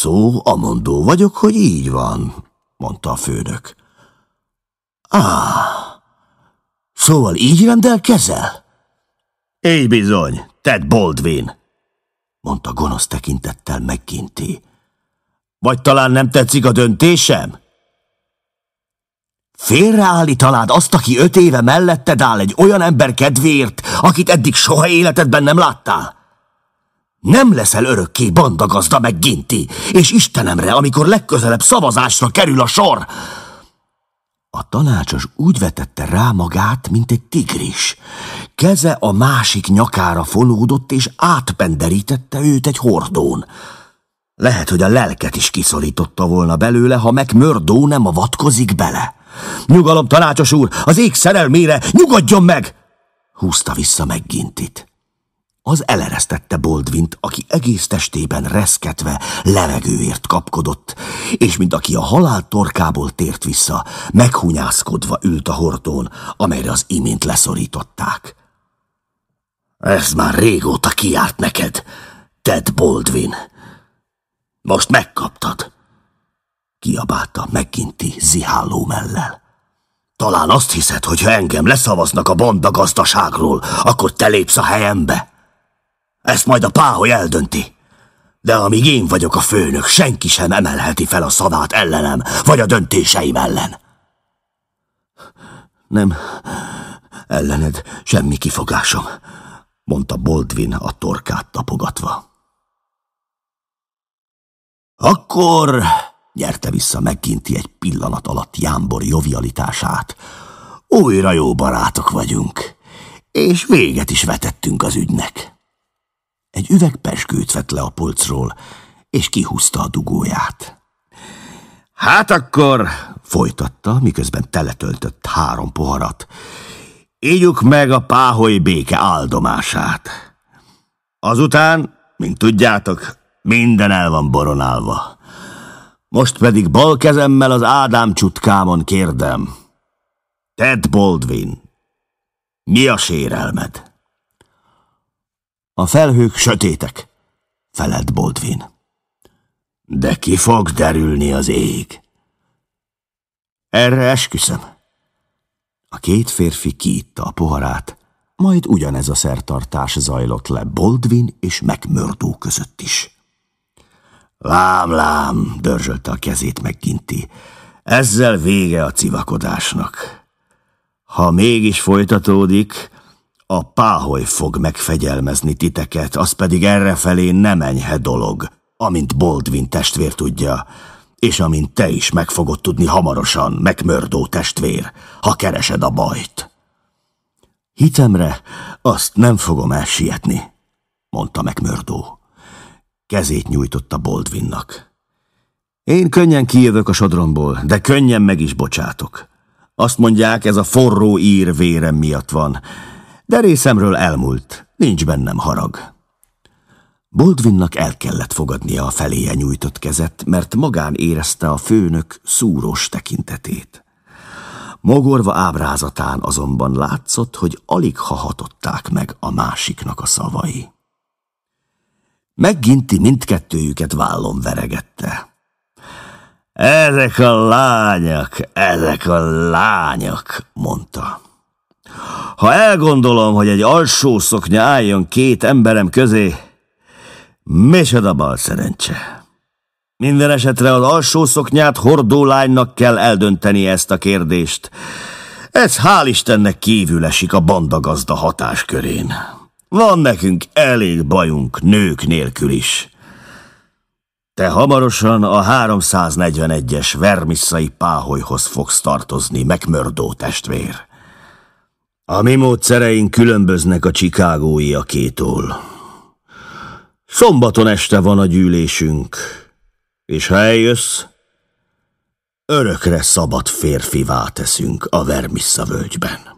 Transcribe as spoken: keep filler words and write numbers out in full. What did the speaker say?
szó, amondó vagyok, hogy így van, mondta a főnök. Á, szóval így rendelkezel? Így bizony, Ted Baldwin, mondta gonosz tekintettel McGinty. Vagy talán nem tetszik a döntésem? Félreállítanád azt, aki öt éve melletted áll egy olyan ember kedvéért, akit eddig soha életedben nem láttál? Nem leszel örökké bandagazda, McGinty, és Istenemre, amikor legközelebb szavazásra kerül a sor. A tanácsos úgy vetette rá magát, mint egy tigris. Keze a másik nyakára fonódott, és átpenderítette őt egy hordón. Lehet, hogy a lelket is kiszorította volna belőle, ha McMurdo nem avatkozik bele. Nyugalom, tanácsos úr, az ég szerelmére, nyugodjon meg! Húzta vissza McGintyt. Az eleresztette Baldwint, aki egész testében reszketve levegőért kapkodott, és mint aki a halál torkából tért vissza, meghunyászkodva ült a hordón, amelyre az imént leszorították. Ez már régóta kijárt neked, Ted Baldwin. Most megkaptad, kiabálta McGinty ziháló mellel. Talán azt hiszed, hogy ha engem leszavaznak a bandagazdaságról, akkor te lépsz a helyembe? Ezt majd a páholy eldönti. De amíg én vagyok a főnök, senki sem emelheti fel a szavát ellenem, vagy a döntéseim ellen. Nem, ellened semmi kifogásom, mondta Baldwin a torkát tapogatva. Akkor, nyerte vissza McGinty egy pillanat alatt jámbor jovialitását, újra jó barátok vagyunk, és véget is vetettünk az ügynek. Egy üveg pezsgőt vett le a polcról, és kihúzta a dugóját. Hát akkor, folytatta, miközben teletöltött három poharat, ígyuk meg a páholy béke áldomását. Azután, mint tudjátok, minden el van boronálva. Most pedig bal kezemmel az Ádám csutkámon kérdem. Ted Baldwin, mi a sérelmed? A felhők sötétek, felelt Baldwin. De ki fog derülni az ég? Erre esküszöm. A két férfi kiitta a poharát, majd ugyanez a szertartás zajlott le Baldwin és McMurdo között is. Lám, lám, dörzsölte a kezét McGinty. Ezzel vége a civakodásnak. Ha mégis folytatódik, a páholy fog megfegyelmezni titeket, az pedig errefelé nem enyhe dolog, amint Baldwin testvér tudja, és amint te is meg fogod tudni hamarosan, McMurdo testvér, ha keresed a bajt. Hitemre azt nem fogom elsietni, mondta McMurdo. Kezét nyújtotta Baldwinnak. Én könnyen kijövök a sodromból, de könnyen meg is bocsátok. Azt mondják, ez a forró ír vérem miatt van, de részemről elmúlt, nincs bennem harag. Baldwinnak el kellett fogadnia a feléje nyújtott kezet, mert magán érezte a főnök szúrós tekintetét. Mogorva ábrázatán azonban látszott, hogy alig hahatották meg a másiknak a szavai. McGinty mindkettőjüket vállon veregette. Ezek a lányok, ezek a lányok, mondta. Ha elgondolom, hogy egy alsó szoknya álljon két emberem közé, micsoda bal szerencse. Minden esetre az alsó szoknyát hordó lánynak kell eldönteni ezt a kérdést. Ez hál' Istennek kívül esik a bandagazda hatáskörén. Van nekünk elég bajunk nők nélkül is. Te hamarosan a háromszáznegyvenegyes vermisszai páholyhoz fogsz tartozni, McMurdo testvér. A mi módszereink különböznek a chicagóiakétól. Szombaton este van a gyűlésünk, és ha eljössz, örökre szabad férfivá teszünk a Vermissa völgyben.